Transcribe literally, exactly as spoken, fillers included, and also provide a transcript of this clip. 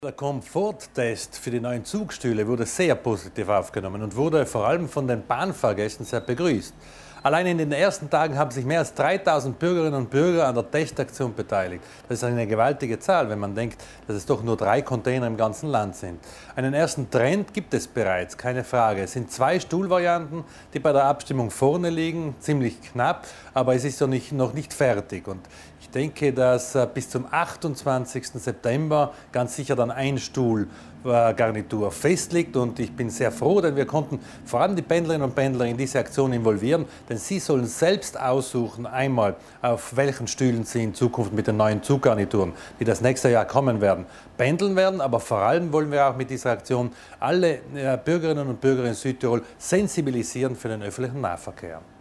Der Komforttest für die neuen Zugstühle wurde sehr positiv aufgenommen und wurde vor allem von den Bahnfahrgästen sehr begrüßt. Allein in den ersten Tagen haben sich mehr als dreitausend Bürgerinnen und Bürger an der Testaktion beteiligt. Das ist eine gewaltige Zahl, wenn man denkt, dass es doch nur drei Container im ganzen Land sind. Einen ersten Trend gibt es bereits, keine Frage. Es sind zwei Stuhlvarianten, die bei der Abstimmung vorne liegen, ziemlich knapp, aber es ist noch nicht, noch nicht fertig. Und ich denke, dass bis zum achtundzwanzigsten September ganz sicher dann ein Stuhlgarnitur festliegt. Und ich bin sehr froh, denn wir konnten vor allem die Pendlerinnen und Pendler in diese Aktion involvieren, denn sie sollen selbst aussuchen, einmal auf welchen Stühlen sie in Zukunft mit den neuen Zuggarnituren, die das nächste Jahr kommen werden, pendeln werden. Aber vor allem wollen wir auch mit dieser Aktion alle Bürgerinnen und Bürger in Südtirol sensibilisieren für den öffentlichen Nahverkehr.